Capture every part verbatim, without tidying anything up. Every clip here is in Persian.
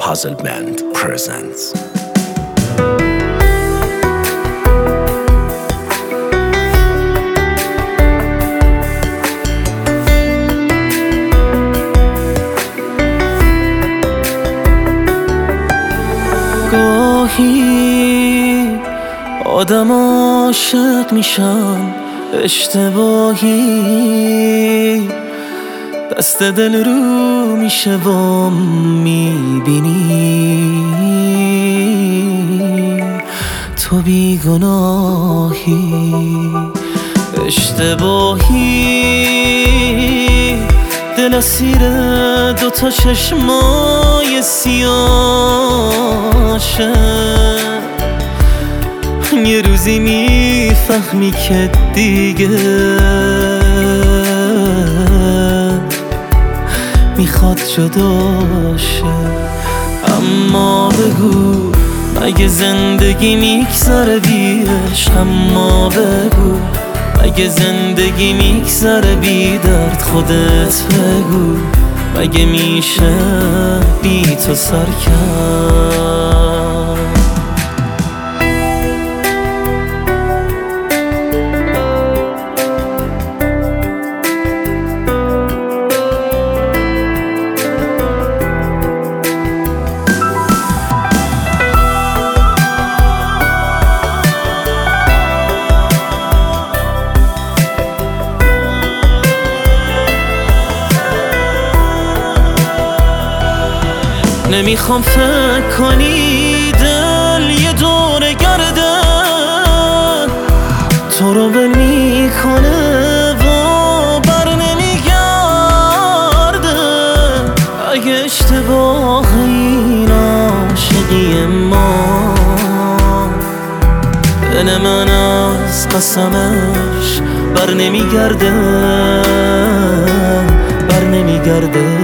Puzzle Band presents. گاهی آدم عاشق میشن اشتباهی، دست دل رو میشه و میبینی تو بیگناهی. اشتباهی دل اسیر دوتا چشمای سیاشه، یه روزی میفهمی که دیگه میخواد جداشه. اما بگو مگه زندگی میگذره بی عشق؟ اما بگو مگه زندگی میگذره بی درد؟ خودت بگو مگه میشه بی تو سر کرد؟ نمیخوام فکر کنی دل یه دور گرده تو رو ول میکنه و بر نمیگرده. اگه اشتباه این عاشقی ما، دل من از قسمش بر نمیگرده بر نمیگرده.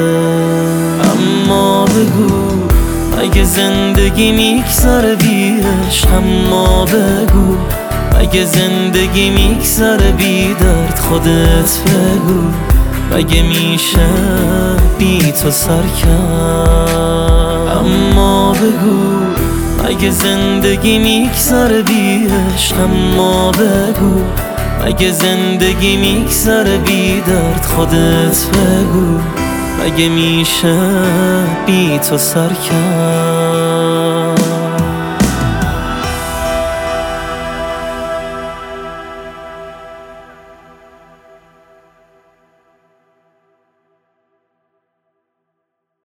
اما بگو مگه زندگی میگذره بی عشق؟ اما بگو مگه زندگی میگذره بی درد؟ خودت بگو مگه میشه بی تو سر کرد؟ اما بگو مگه زندگی میگذره بی عشق؟ اما بگو مگه زندگی میگذره بی درد؟ خودت بگو مگه میشه بی تو سر کرد؟